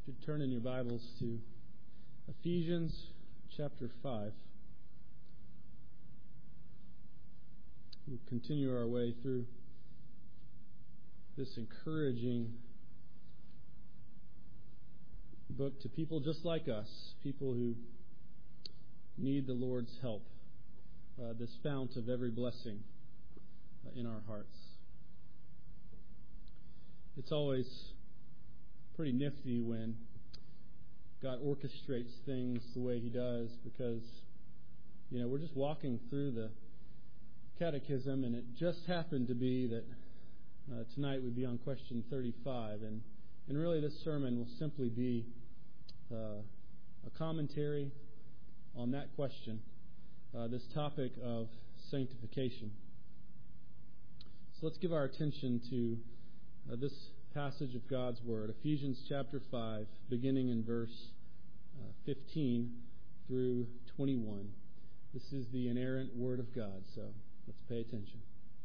Could turn in your Bibles to Ephesians chapter 5. We'll continue our way through this encouraging book to people just like us, people who need the Lord's help, this fount of every blessing in our hearts. It's always pretty nifty when God orchestrates things the way He does, because we're just walking through the catechism, and it just happened to be that tonight we'd be on question 35, and really this sermon will simply be a commentary on that question, this topic of sanctification. So let's give our attention to this passage of God's Word, Ephesians chapter 5, beginning in verse 15 through 21. This is the inerrant Word of God, so let's pay attention.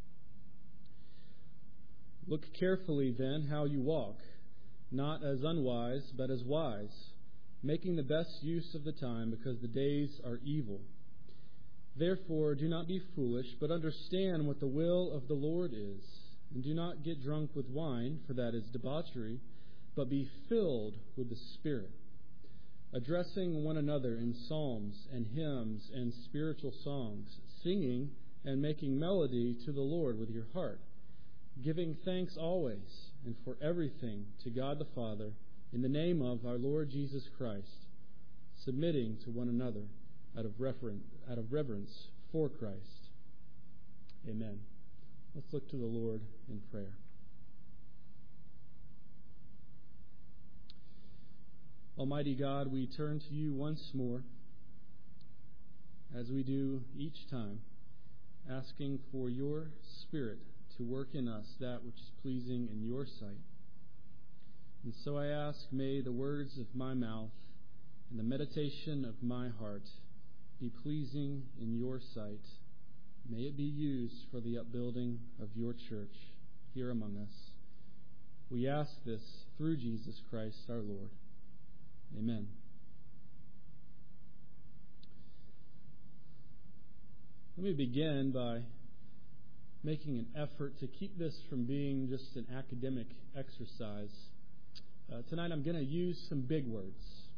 Look carefully then how you walk, not as unwise, but as wise, making the best use of the time, because the days are evil. Therefore do not be foolish, but understand what the will of the Lord is. And do not get drunk with wine, for that is debauchery, but be filled with the Spirit, addressing one another in psalms and hymns and spiritual songs, singing and making melody to the Lord with your heart, giving thanks always and for everything to God the Father, in the name of our Lord Jesus Christ, submitting to one another out of reverence for Christ. Amen. Let's look to the Lord in prayer. Almighty God, we turn to you once more, as we do each time, asking for your Spirit to work in us that which is pleasing in your sight. And so I ask, may the words of my mouth and the meditation of my heart be pleasing in your sight. May it be used for the upbuilding of your church here among us. We ask this through Jesus Christ our Lord. Amen. Let me begin by making an effort to keep this from being just an academic exercise. Tonight I'm going to use some big words.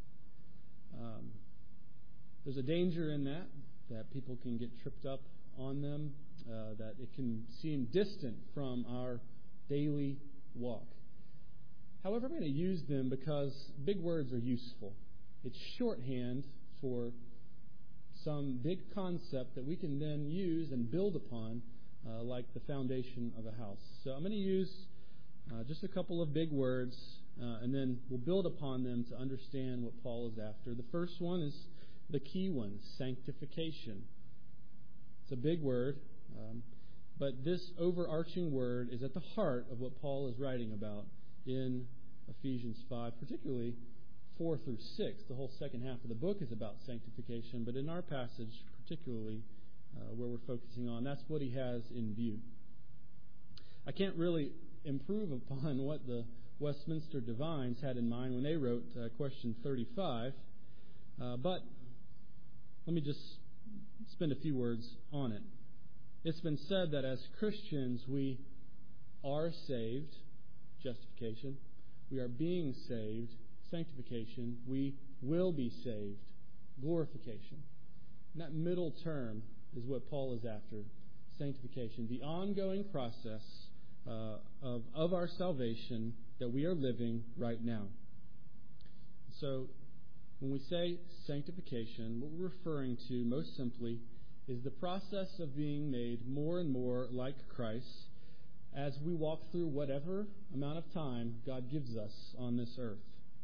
There's a danger in that people can get tripped up on them, that it can seem distant from our daily walk. However, I'm going to use them because big words are useful. It's shorthand for some big concept that we can then use and build upon, like the foundation of a house. So I'm going to use just a couple of big words, and then we'll build upon them to understand what Paul is after. The first one is the key one, sanctification. It's a big word, but this overarching word is at the heart of what Paul is writing about in Ephesians 5, particularly 4 through 6. The whole second half of the book is about sanctification, but in our passage, particularly where we're focusing on, that's what he has in view. I can't really improve upon what the Westminster Divines had in mind when they wrote question 35, but let me just spend a few words on it. It's been said that as Christians we are saved, justification. We are being saved, sanctification. We will be saved, glorification. And that middle term is what Paul is after, sanctification, the ongoing process of our salvation that we are living right now. So when we say sanctification, what we're referring to most simply is the process of being made more and more like Christ as we walk through whatever amount of time God gives us on this earth.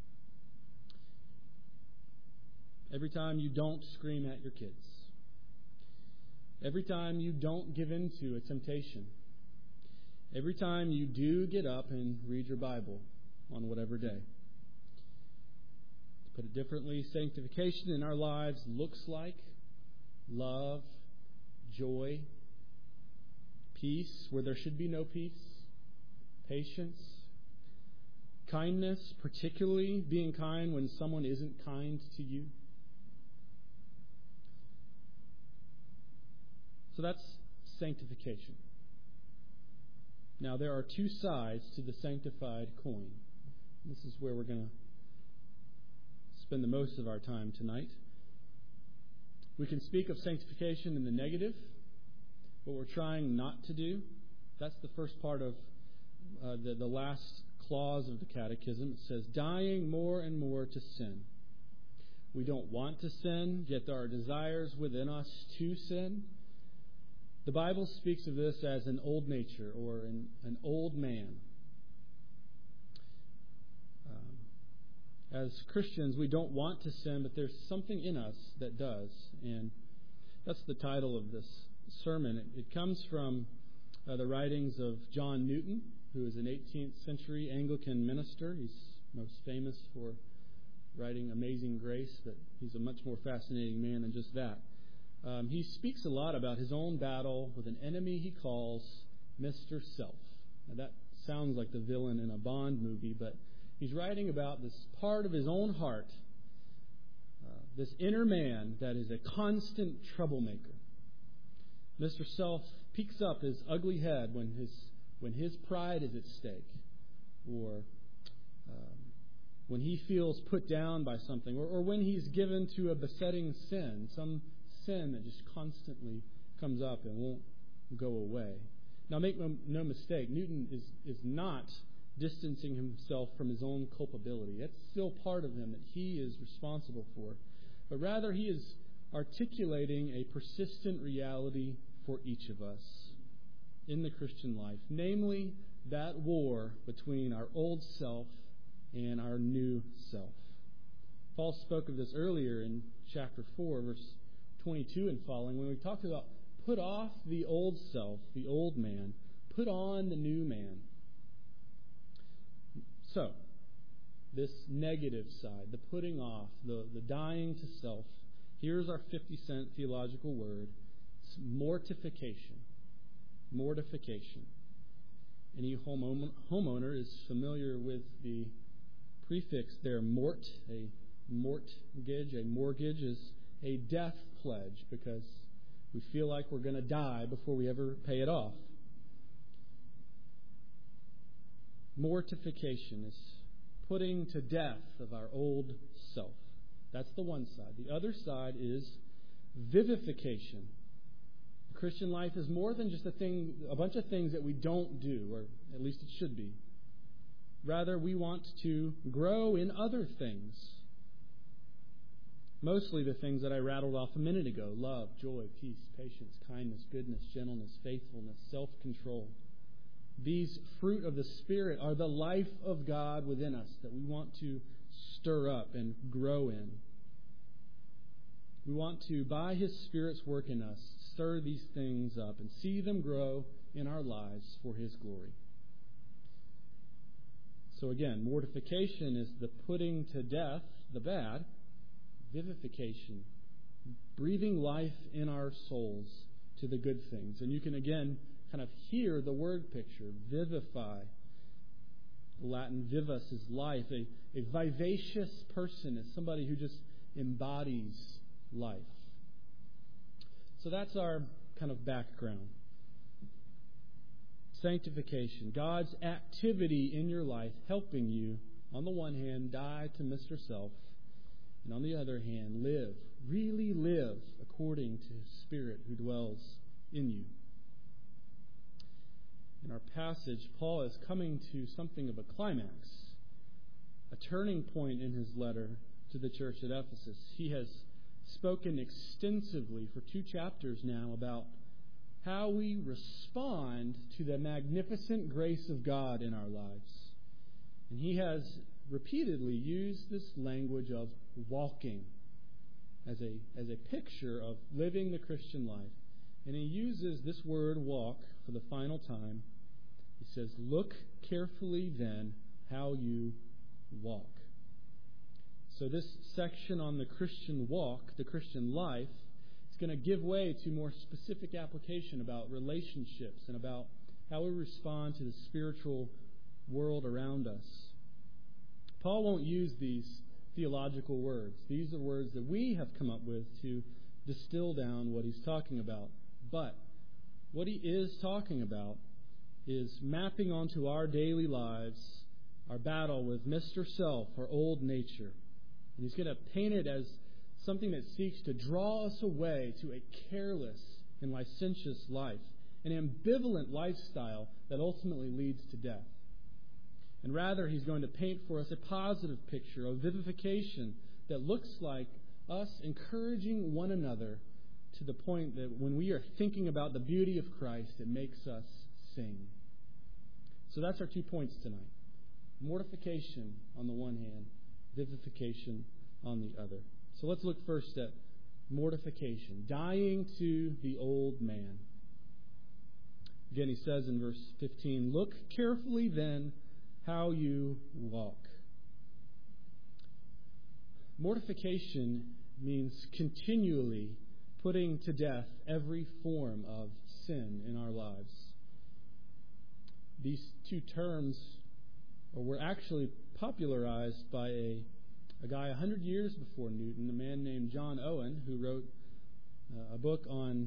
Every time you don't scream at your kids. Every time you don't give in to a temptation. Every time you do get up and read your Bible on whatever day. To put it differently, sanctification in our lives looks like love, joy, peace where there should be no peace, patience, Kindness, particularly being kind when someone isn't kind to you. So that's sanctification. Now, there are two sides to the sanctified coin. This is where we're going to spend the most of our time tonight. We can speak of sanctification in the negative, what we're trying not to do. That's the first part of the last clause of the Catechism. It says, dying more and more to sin. We don't want to sin, yet there are desires within us to sin. The Bible speaks of this as an old nature or an old man. As Christians, we don't want to sin, but there's something in us that does. And that's the title of this sermon. It comes from the writings of John Newton, who is an 18th century Anglican minister. He's most famous for writing Amazing Grace, but he's a much more fascinating man than just that. He speaks a lot about his own battle with an enemy he calls Mr. Self. Now that sounds like the villain in a Bond movie, but he's writing about this part of his own heart, this inner man that is a constant troublemaker. Mr. Self peeks up his ugly head when his pride is at stake, or when he feels put down by something, or when he's given to a besetting sin, some sin that just constantly comes up and won't go away. Now, make no mistake, Newton is not distancing himself from his own culpability. That's still part of him that he is responsible for. But rather, he is articulating a persistent reality for each of us in the Christian life, namely that war between our old self and our new self. Paul spoke of this earlier in chapter 4, verse 22 and following, when we talked about put off the old self, the old man, put on the new man. So, this negative side, the putting off, the dying to self, here's our 50-cent theological word. It's mortification. Mortification. Any homeowner is familiar with the prefix there, mort. A mortgage is a death pledge because we feel like we're going to die before we ever pay it off. Mortification is putting to death of our old self. That's the one side. The other side is vivification. The Christian life is more than just a bunch of things that we don't do, or at least it should be. Rather, we want to grow in other things. Mostly the things that I rattled off a minute ago: love, joy, peace, patience, kindness, goodness, gentleness, faithfulness, self-control. These fruit of the Spirit are the life of God within us that we want to stir up and grow in. We want to, by His Spirit's work in us, stir these things up and see them grow in our lives for His glory. So again, mortification is the putting to death the bad. Vivification, breathing life in our souls to the good things. And you can again kind of hear the word picture, vivify. Latin vivus is life. A vivacious person is somebody who just embodies life. So that's our kind of background. Sanctification, God's activity in your life helping you, on the one hand, die to Mr. Self, and on the other hand, really live according to His Spirit who dwells in you. In our passage, Paul is coming to something of a climax, a turning point in his letter to the church at Ephesus. He has spoken extensively for 2 chapters now about how we respond to the magnificent grace of God in our lives. And he has repeatedly used this language of walking as a picture of living the Christian life. And he uses this word walk for the final time. He says, look carefully then how you walk. So this section on the Christian walk, the Christian life, is going to give way to more specific application about relationships and about how we respond to the spiritual world around us. Paul won't use these theological words. These are words that we have come up with to distill down what he's talking about. But what he is talking about is mapping onto our daily lives our battle with Mr. Self, our old nature. And he's going to paint it as something that seeks to draw us away to a careless and licentious life, an ambivalent lifestyle that ultimately leads to death. And rather, he's going to paint for us a positive picture of vivification that looks like us encouraging one another to the point that when we are thinking about the beauty of Christ, it makes us sing. So that's our 2 points tonight. Mortification on the one hand, vivification on the other. So let's look first at mortification, dying to the old man. Again, he says in verse 15, "Look carefully then how you walk." Mortification means continually putting to death every form of sin in our lives. These two terms were actually popularized by a guy 100 years before Newton, a man named John Owen, who wrote a book on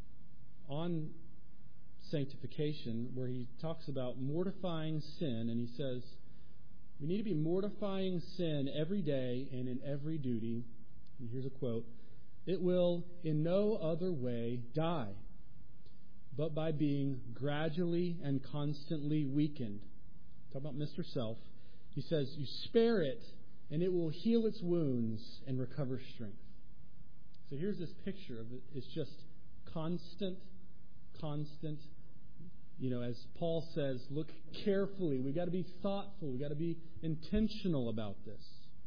sanctification, where he talks about mortifying sin, and he says, we need to be mortifying sin every day and in every duty. And here's a quote, "It will in no other way die, but by being gradually and constantly weakened." Talk about Mr. Self. He says, you spare it, and it will heal its wounds and recover strength. So here's this picture of it. It's just constant. As Paul says, look carefully. We've got to be thoughtful. We've got to be intentional about this.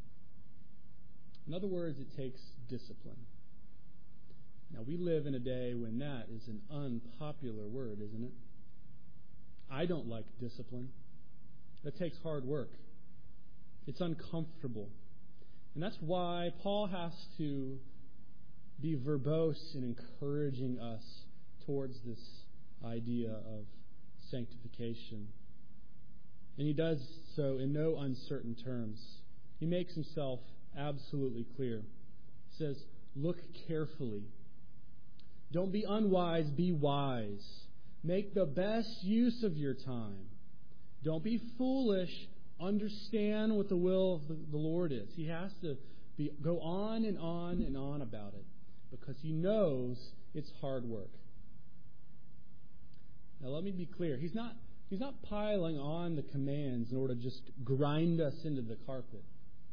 In other words, it takes discipline. Now, we live in a day when that is an unpopular word, isn't it? I don't like discipline. That takes hard work. It's uncomfortable. And that's why Paul has to be verbose in encouraging us towards this idea of sanctification. And he does so in no uncertain terms. He makes himself absolutely clear. He says, look carefully. Don't be unwise, be wise. Make the best use of your time. Don't be foolish. Understand what the will of the Lord is. He has to go on and on and on about it because he knows it's hard work. Now let me be clear. He's not piling on the commands in order to just grind us into the carpet.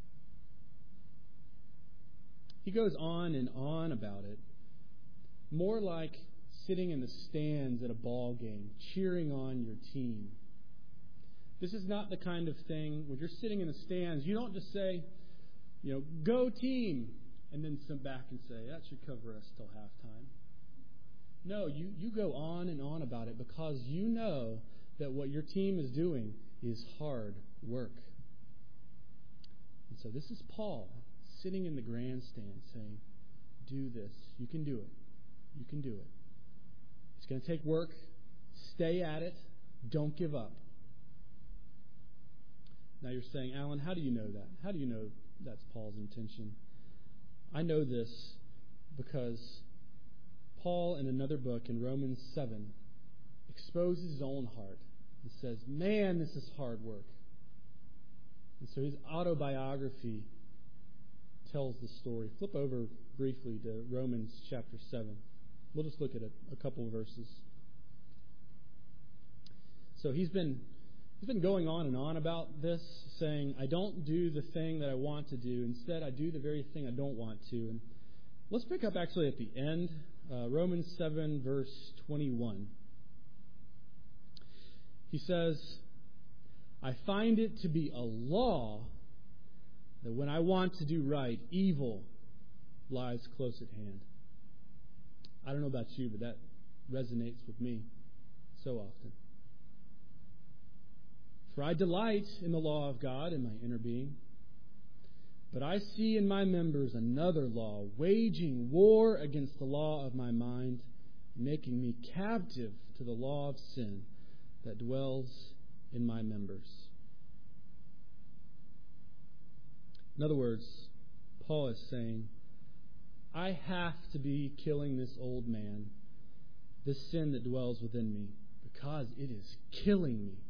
He goes on and on about it, more like sitting in the stands at a ball game, cheering on your team. This is not the kind of thing, when you're sitting in the stands, you don't just say, go team, and then sit back and say, that should cover us till halftime. No, you go on and on about it because you know that what your team is doing is hard work. And so this is Paul sitting in the grandstand saying, do this. You can do it. You can do it. It's going to take work. Stay at it. Don't give up. Now you're saying, Alan, how do you know that? How do you know that's Paul's intention? I know this because Paul, in another book, in Romans 7, exposes his own heart and says, man, this is hard work. And so his autobiography tells the story. Flip over briefly to Romans chapter 7. We'll just look at a couple of verses. So he's been going on and on about this, saying, I don't do the thing that I want to do. Instead, I do the very thing I don't want to. And let's pick up actually at the end, Romans 7, verse 21. He says, I find it to be a law that when I want to do right, evil lies close at hand. I don't know about you, but that resonates with me so often. For I delight in the law of God in my inner being, but I see in my members another law, waging war against the law of my mind, making me captive to the law of sin that dwells in my members. In other words, Paul is saying, I have to be killing this old man, this sin that dwells within me, because it is killing me.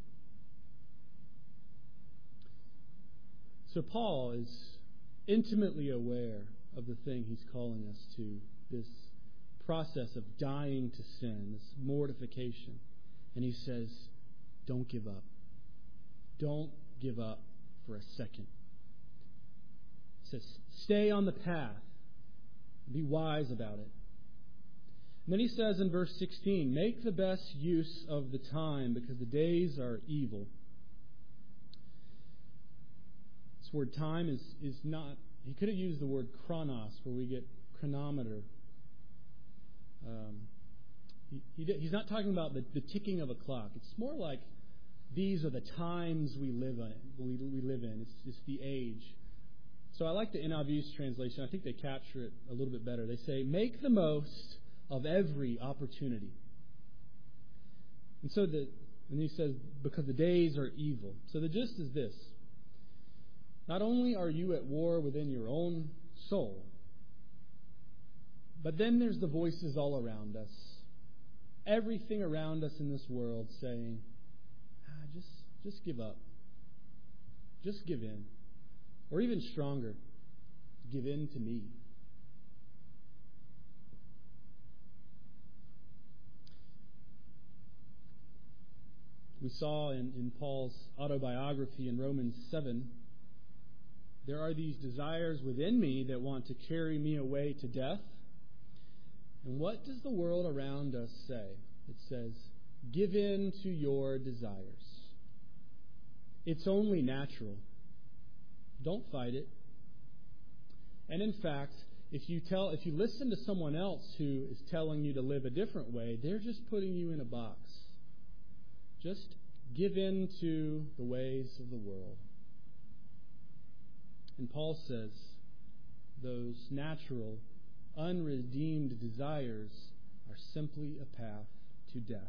So Paul is intimately aware of the thing he's calling us to, this process of dying to sin, this mortification. And he says, don't give up. Don't give up for a second. He says, stay on the path. Be wise about it. And then he says in verse 16, make the best use of the time because the days are evil. This word time is not, he could have used the word chronos, where we get chronometer. He's not talking about the ticking of a clock. It's more like these are the times we live in. It's the age. So I like the NIV's translation. I think they capture it a little bit better. They say, make the most of every opportunity. And he says, because the days are evil. So the gist is this. Not only are you at war within your own soul, but then there's the voices all around us. Everything around us in this world saying, just give up. Just give in. Or even stronger, give in to me. We saw in Paul's autobiography in Romans 7, there are these desires within me that want to carry me away to death. And what does the world around us say? It says, give in to your desires. It's only natural. Don't fight it. And in fact, if you listen to someone else who is telling you to live a different way, they're just putting you in a box. Just give in to the ways of the world. And Paul says those natural, unredeemed desires are simply a path to death.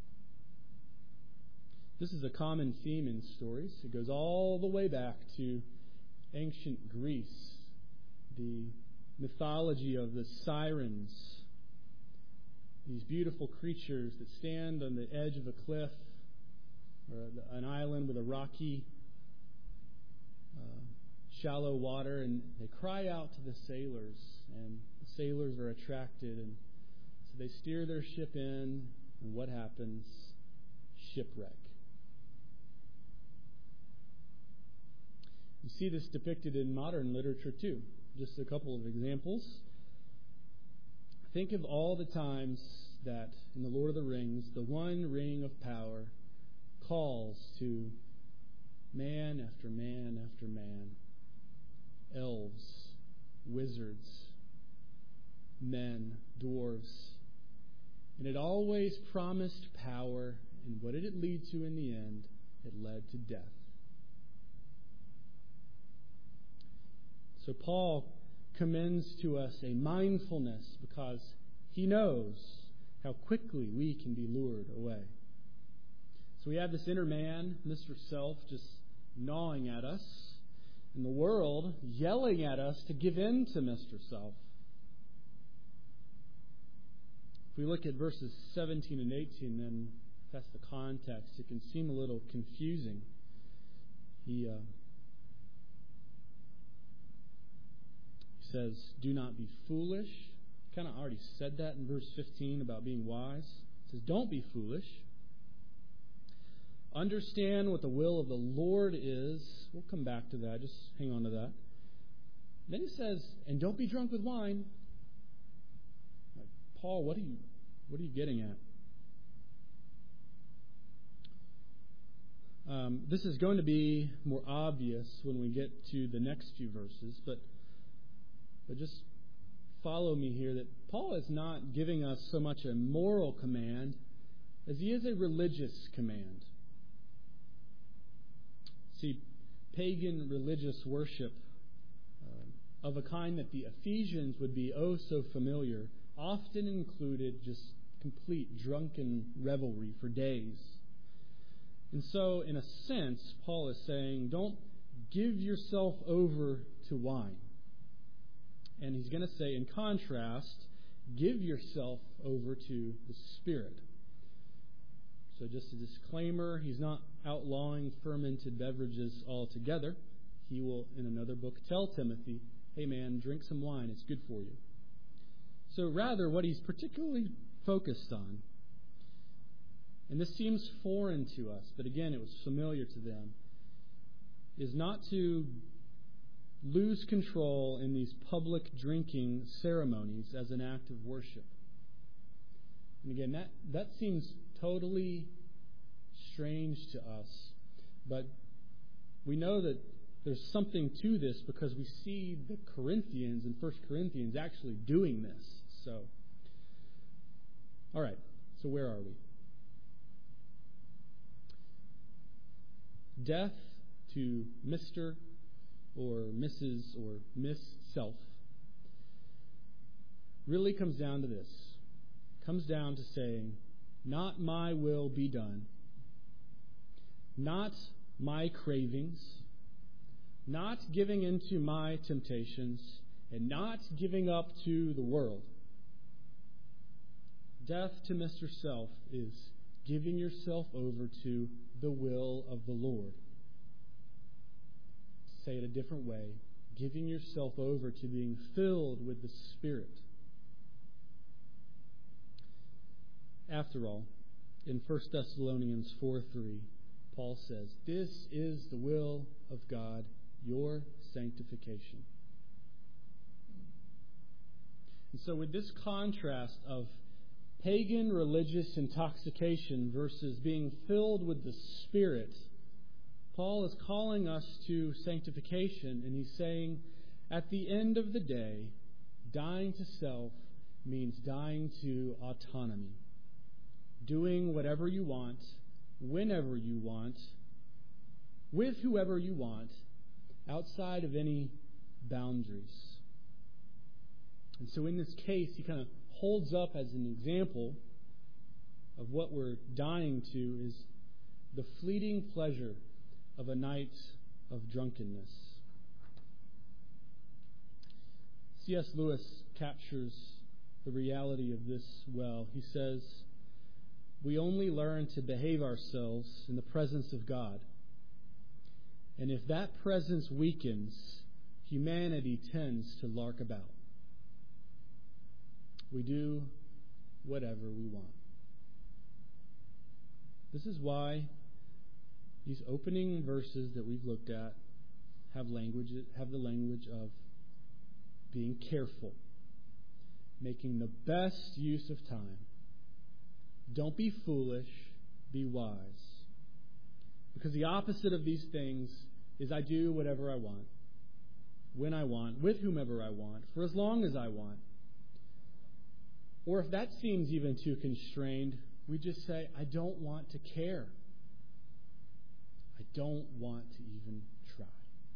This is a common theme in stories. It goes all the way back to ancient Greece, the mythology of the sirens, these beautiful creatures that stand on the edge of a cliff or an island with a rocky, shallow water, and they cry out to the sailors, and the sailors are attracted, and so they steer their ship in, and what happens? Shipwreck. You see this depicted in modern literature too. Just a couple of examples. Think of all the times that in The Lord of the Rings, the One Ring of Power calls to man after man after man. Elves, wizards, men, dwarves. And it always promised power, and what did it lead to in the end? It led to death. So Paul commends to us a mindfulness because he knows how quickly we can be lured away. So we have this inner man, Mr. Self, just gnawing at us, and the world yelling at us to give in to Mr. Self. If we look at verses 17 and 18, then if that's the context, it can seem a little confusing. He says, do not be foolish. Kind of already said that in verse 15 about being wise. It says, don't be foolish. Understand what the will of the Lord is. We'll come back to that. Just hang on to that. Then he says, and don't be drunk with wine. Like, Paul, what are you getting at? This is going to be more obvious when we get to the next few verses, but just follow me here that Paul is not giving us so much a moral command as he is a religious command. See, pagan religious worship of a kind that the Ephesians would be oh so familiar often included just complete drunken revelry for days. And so, in a sense, Paul is saying, don't give yourself over to to wine. And he's going to say, in contrast, give yourself over to the Spirit. So just a disclaimer, he's not outlawing fermented beverages altogether. He will, in another book, tell Timothy, hey man, drink some wine, it's good for you. So rather, what he's particularly focused on, and this seems foreign to us, but again, it was familiar to them, is not to lose control in these public drinking ceremonies as an act of worship. And again, that seems totally strange to us, but we know that there's something to this because we see the Corinthians in 1 Corinthians actually doing this. So, all right, so where are we? Death to Mr. or Mrs. or Miss Self really comes down to this. Comes down to saying, not my will be done, not my cravings, not giving into my temptations, and not giving up to the world. Death to Mr. Self is giving yourself over to the will of the Lord. To say it a different way, giving yourself over to being filled with the Spirit. After all, in 1 Thessalonians 4:3, Paul says, this is the will of God, your sanctification. And so with this contrast of pagan religious intoxication versus being filled with the Spirit, Paul is calling us to sanctification, and he's saying, at the end of the day, dying to self means dying to autonomy. Doing whatever you want, whenever you want, with whoever you want, outside of any boundaries. And so in this case, he kind of holds up as an example of what we're dying to is the fleeting pleasure of a night of drunkenness. C.S. Lewis captures the reality of this well. He says, we only learn to behave ourselves in the presence of God. And if that presence weakens, humanity tends to lark about. We do whatever we want. This is why these opening verses that we've looked at have the language of being careful, making the best use of time. Don't be foolish, be wise. Because the opposite of these things is I do whatever I want, when I want, with whomever I want, for as long as I want. Or if that seems even too constrained, we just say, I don't want to care. I don't want to even try.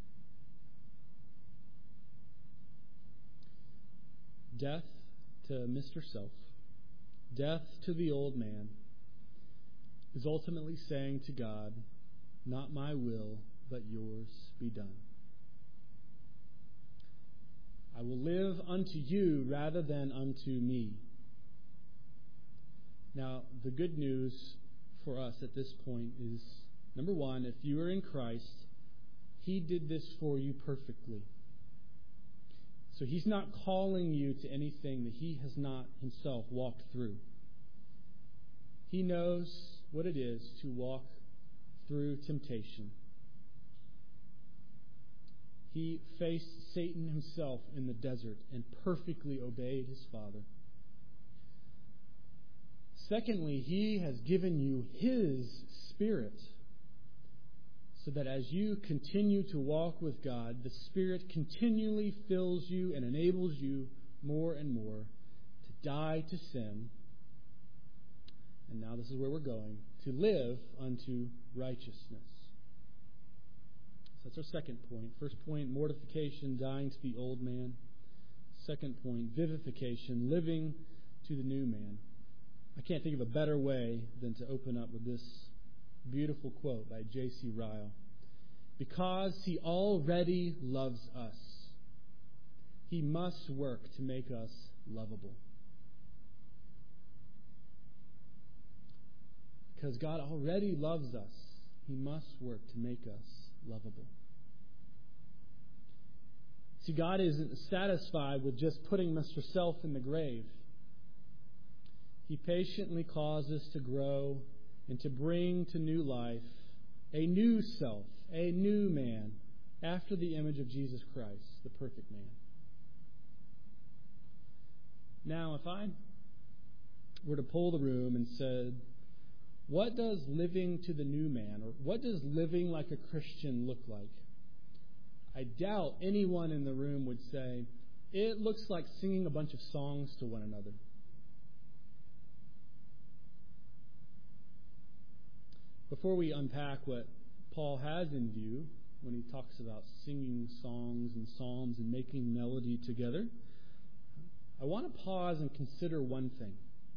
Death to Mr. Self, death to the old man, is ultimately saying to God, not my will, but yours be done. I will live unto you rather than unto me. Now, the good news for us at this point is, number one, if you are in Christ, He did this for you perfectly. So He's not calling you to anything that He has not Himself walked through. He knows what it is to walk through temptation. He faced Satan himself in the desert and perfectly obeyed his Father. Secondly, He has given you His Spirit, so that as you continue to walk with God, the Spirit continually fills you and enables you more and more to die to sin. And now this is where we're going, to live unto righteousness. So that's our second point. First point, mortification, dying to the old man. Second point, vivification, living to the new man. I can't think of a better way than to open up with this beautiful quote by J.C. Ryle. Because He already loves us, He must work to make us lovable. Because God already loves us, He must work to make us lovable. See, God isn't satisfied with just putting Mr. Self in the grave. He patiently causes to grow and to bring to new life a new self, a new man, after the image of Jesus Christ, the perfect man. Now, if I were to poll the room and said, what does living to the new man, or what does living like a Christian look like? I doubt anyone in the room would say, it looks like singing a bunch of songs to one another. Before we unpack what Paul has in view when he talks about singing songs and psalms and making melody together, I want to pause and consider one thing.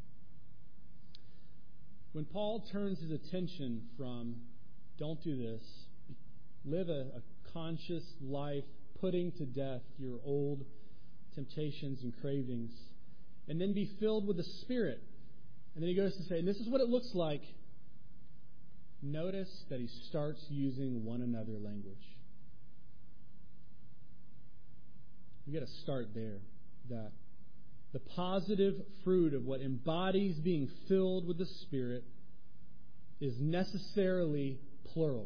When Paul turns his attention from, don't do this, live a conscious life, putting to death your old temptations and cravings, and then be filled with the Spirit. And then he goes to say, and this is what it looks like. Notice that he starts using one another language. We've got to start there. That the positive fruit of what embodies being filled with the Spirit is necessarily plural.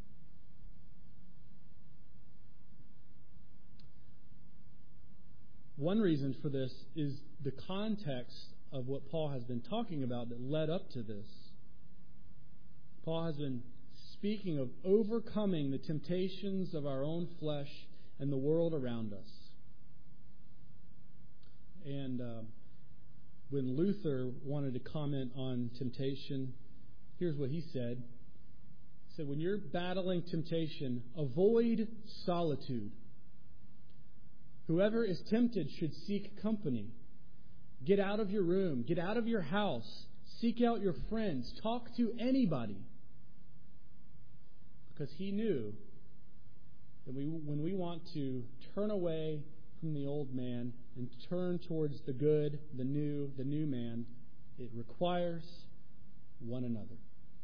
One reason for this is the context of what Paul has been talking about that led up to this. Paul has been speaking of overcoming the temptations of our own flesh and the world around us. And when Luther wanted to comment on temptation, here's what he said. He said, when you're battling temptation, avoid solitude. Whoever is tempted should seek company. Get out of your room. Get out of your house. Seek out your friends. Talk to anybody. Because he knew that when we want to turn away from the old man and turn towards the good, the new man, it requires one another.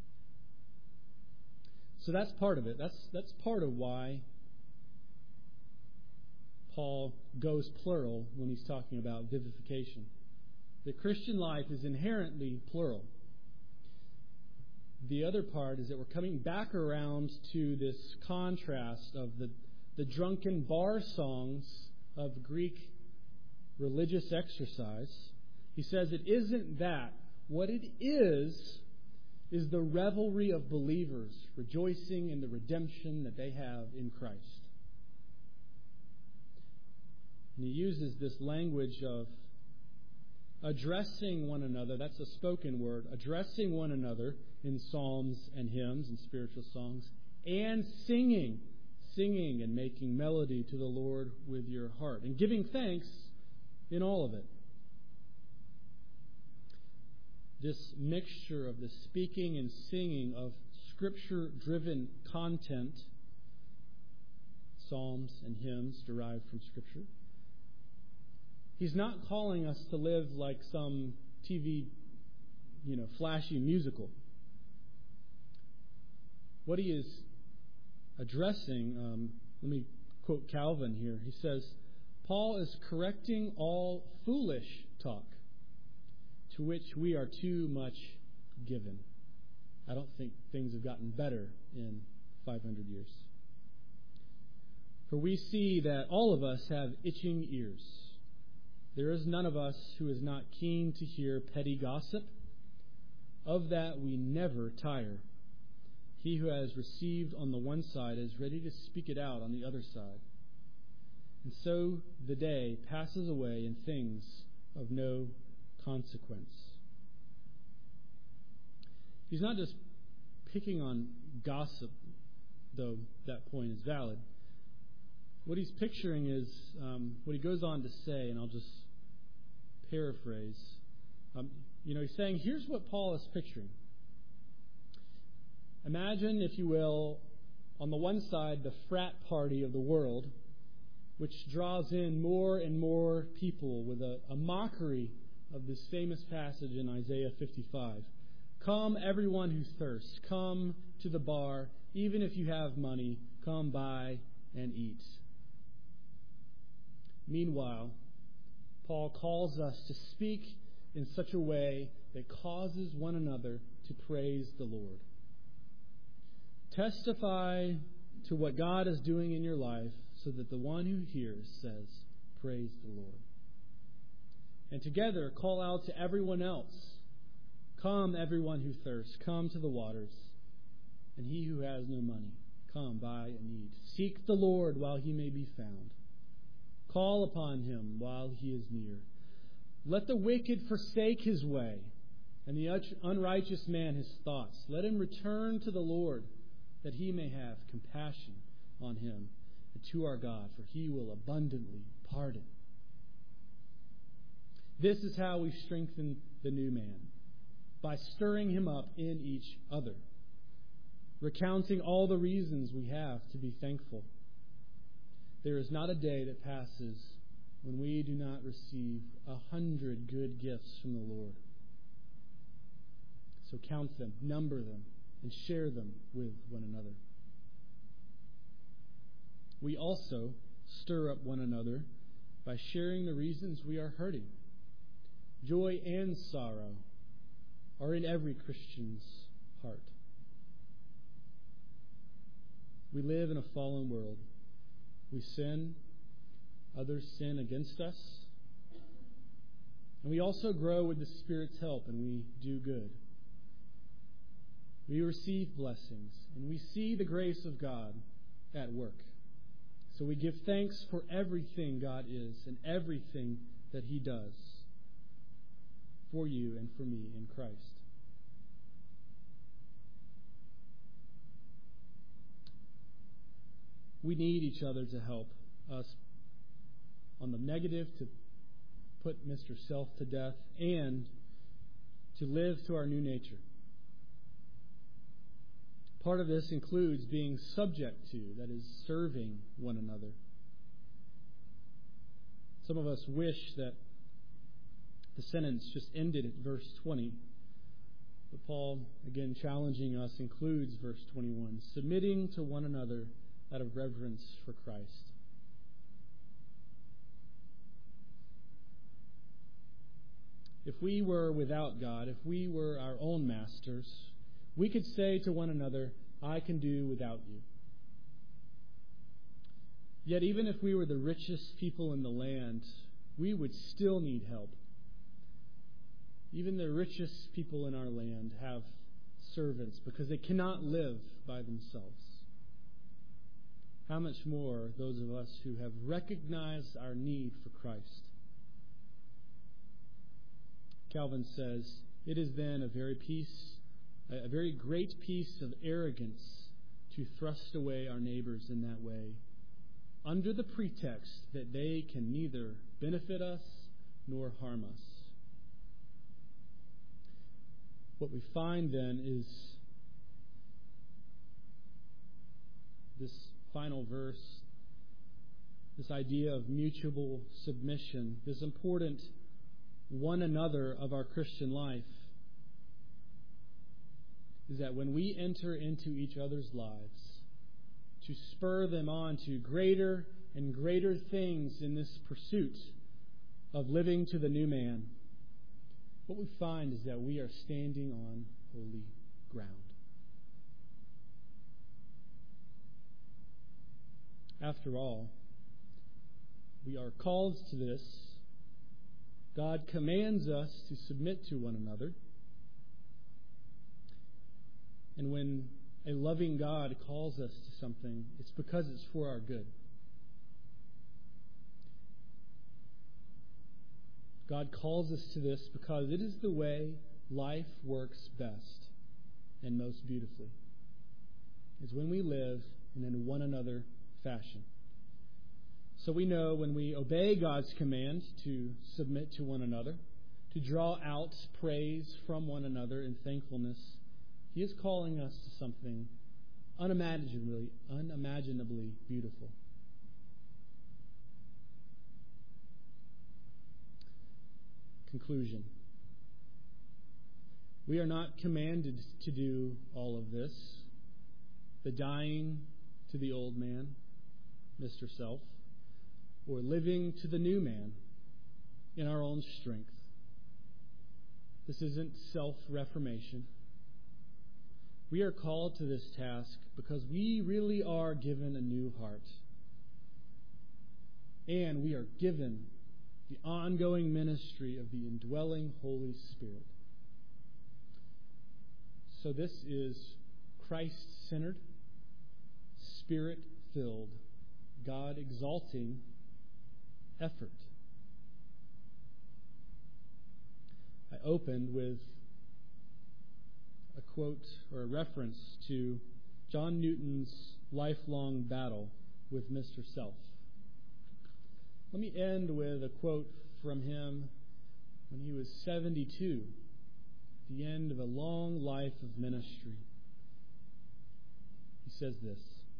So that's part of it. That's part of why Paul goes plural when he's talking about vivification. The Christian life is inherently plural. The other part is that we're coming back around to this contrast of the drunken bar songs of Greek religious exercise. He says it isn't that. What it is the revelry of believers rejoicing in the redemption that they have in Christ. And he uses this language of addressing one another. That's a spoken word. Addressing one another in psalms and hymns and spiritual songs. And singing and making melody to the Lord with your heart. And giving thanks in all of it. This mixture of the speaking and singing of Scripture-driven content, psalms and hymns derived from Scripture. He's not calling us to live like some TV, flashy musical. What he is addressing, let me quote Calvin here. He says, Paul is correcting all foolish talk to which we are too much given. I don't think things have gotten better in 500 years. For we see that all of us have itching ears. There is none of us who is not keen to hear petty gossip. Of that we never tire. He who has received on the one side is ready to speak it out on the other side. And so the day passes away in things of no consequence. He's not just picking on gossip, though that point is valid. What he's picturing is what he goes on to say, and I'll just paraphrase. He's saying, here's what Paul is picturing. Imagine, if you will, on the one side, the frat party of the world, which draws in more and more people with a mockery of this famous passage in Isaiah 55. Come, everyone who thirsts, come to the bar. Even if you have money, come buy and eat. Meanwhile, Paul calls us to speak in such a way that causes one another to praise the Lord. Testify to what God is doing in your life so that the one who hears says, praise the Lord. And together call out to everyone else, come everyone who thirsts, come to the waters. And he who has no money, come buy and eat. Seek the Lord while he may be found. Call upon him while he is near. Let the wicked forsake his way, and the unrighteous man his thoughts. Let him return to the Lord, that he may have compassion on him, and to our God, for he will abundantly pardon. This is how we strengthen the new man, by stirring him up in each other, recounting all the reasons we have to be thankful. There is not a day that passes when we do not receive 100 good gifts from the Lord. So count them, number them, and share them with one another. We also stir up one another by sharing the reasons we are hurting. Joy and sorrow are in every Christian's heart. We live in a fallen world. We sin. Others sin against us. And we also grow with the Spirit's help, and we do good. We receive blessings, and we see the grace of God at work. So we give thanks for everything God is and everything that he does for you and for me in Christ. We need each other to help us on the negative, to put Mr. Self to death, and to live to our new nature. Part of this includes being subject to, that is, serving one another. Some of us wish that the sentence just ended at verse 20. But Paul, again challenging us, includes verse 21, submitting to one another out of reverence for Christ. If we were without God, if we were our own masters, we could say to one another, I can do without you. Yet even if we were the richest people in the land, we would still need help. Even the richest people in our land have servants because they cannot live by themselves. How much more those of us who have recognized our need for Christ? Calvin says, it is then a very great piece of arrogance to thrust away our neighbors in that way, under the pretext that they can neither benefit us nor harm us. What we find then is this final verse, this idea of mutual submission, this important one another of our Christian life, is that when we enter into each other's lives to spur them on to greater and greater things in this pursuit of living to the new man, what we find is that we are standing on holy ground. After all, we are called to this. God commands us to submit to one another. And when a loving God calls us to something, it's because it's for our good. God calls us to this because it is the way life works best and most beautifully, is when we live in a one another fashion. So we know when we obey God's command to submit to one another, to draw out praise from one another in thankfulness, He is calling us to something unimaginably beautiful. Conclusion. We are not commanded to do all of this, the dying to the old man, Mr. Self, or living to the new man in our own strength. This isn't self-reformation. We are called to this task because we really are given a new heart. And we are given the ongoing ministry of the indwelling Holy Spirit. So this is Christ-centered, Spirit-filled, God-exalting effort. I opened with a quote or a reference to John Newton's lifelong battle with Mr. Self. Let me end with a quote from him when he was 72, the end of a long life of ministry. He says this: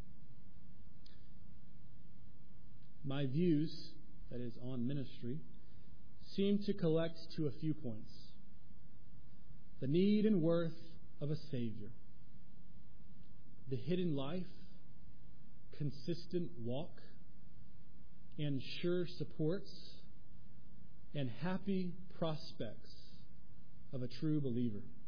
"My views, that is, on ministry, seem to collect to a few points. The need and worth of a Savior, the hidden life, consistent walk, and sure supports, and happy prospects of a true believer.